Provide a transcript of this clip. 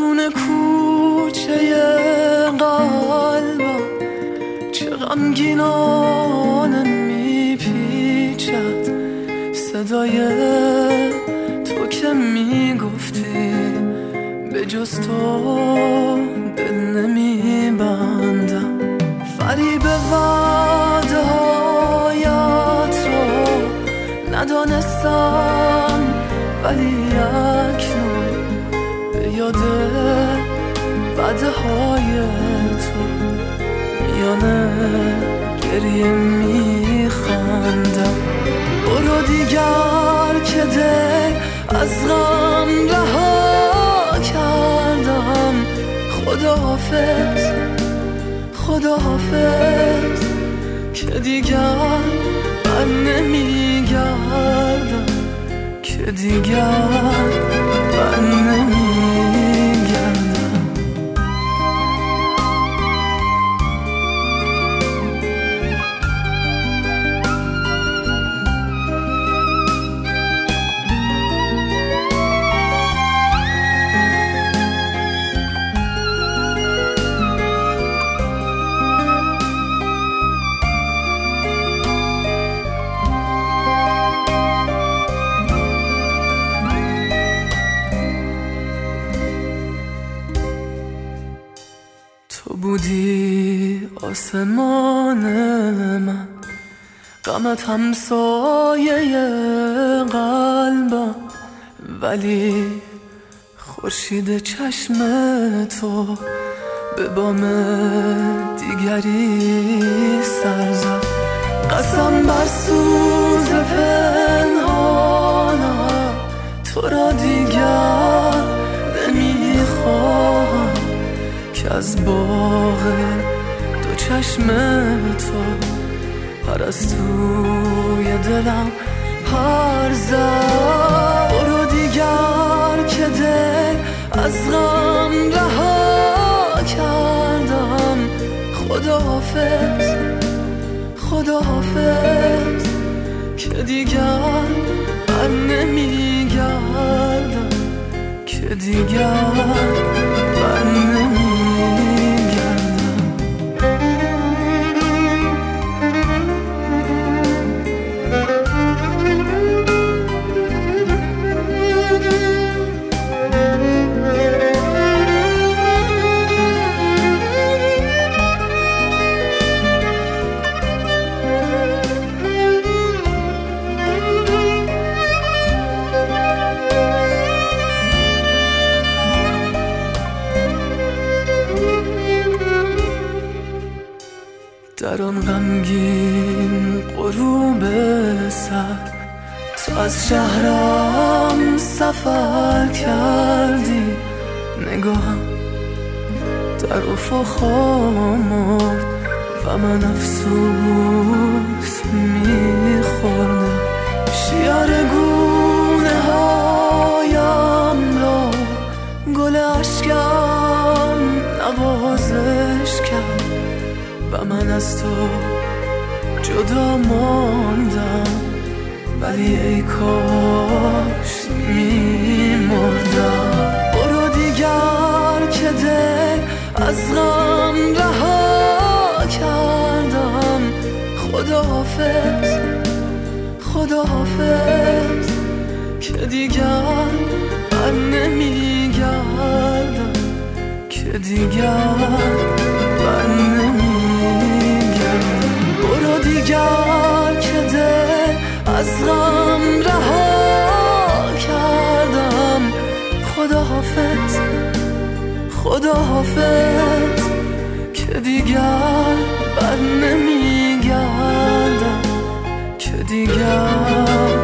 درون کوچه قلبم چه غمگینانه میپیچد صدای تو که میگفتی به جز تو دل نمیبندم. فریب وعده هایت رو ندانستم ولی اکنون به یاد وعده های تو میانه گریه میخندم. برو دیگر که دل از غم رها کردم. خداحافظ خداحافظ که دیگر بر نمیگردم که دیگر بر نمیگردم. تو بودی آسمان من، غمت همسایه قلبم، ولی خورشید چشم تو به بام دیگری سر زد. قسم بر سوز پنهانم تو را دیگر نمیخواهم که از باغ دو چشم تو پرستوی دلم پر زد. برو دیگر که دل از غم رها کردم. خداحافظ خداحافظ که دیگر بر نمیگردم که دیگر بر نمیگردم. در آن غمگین غروب سر تو از شهرم سفر کردی. نگاهم در افق مرد و من افسوس میخوردم. شیار گونه هایم را گل اشکم نوازش کرد و من از تو جدا ماندم، ولی ای کاش میمردم. برو دیگر که دل از غم رها کردم. خداحافظ خداحافظ که دیگر بر نمیگردم که دیگر بر نمیگردم. برو دیگر که دل از غم رها کردم. خداحافظ خداحافظ که دیگر بر نمیگردم که دیگر